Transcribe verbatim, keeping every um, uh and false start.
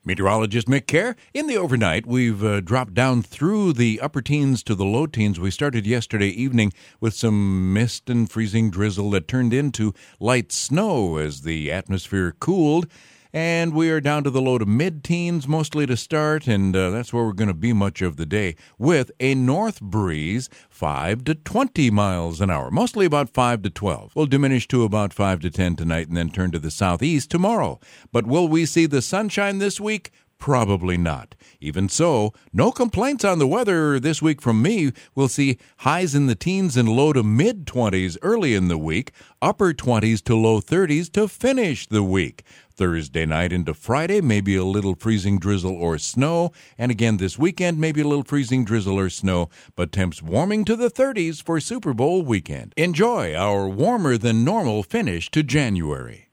Meteorologist Mick Kerr. In the overnight, we've uh, dropped down through the upper teens to the low teens. We started yesterday evening with some mist and freezing drizzle that turned into light snow as the atmosphere cooled. And we are down to the low to mid-teens mostly to start, and uh, that's where we're going to be much of the day, with a north breeze, five to twenty miles an hour, mostly about five to twelve. We'll diminish to about five to ten tonight and then turn to the southeast tomorrow. But will we see the sunshine this week? Probably not. Even so, no complaints on the weather this week from me. We'll see highs in the teens and low to mid-twenties early in the week, upper twenties to low thirties to finish the week. Thursday night into Friday, maybe a little freezing drizzle or snow. And again this weekend, maybe a little freezing drizzle or snow, but temps warming to the thirties for Super Bowl weekend. Enjoy our warmer than normal finish to January.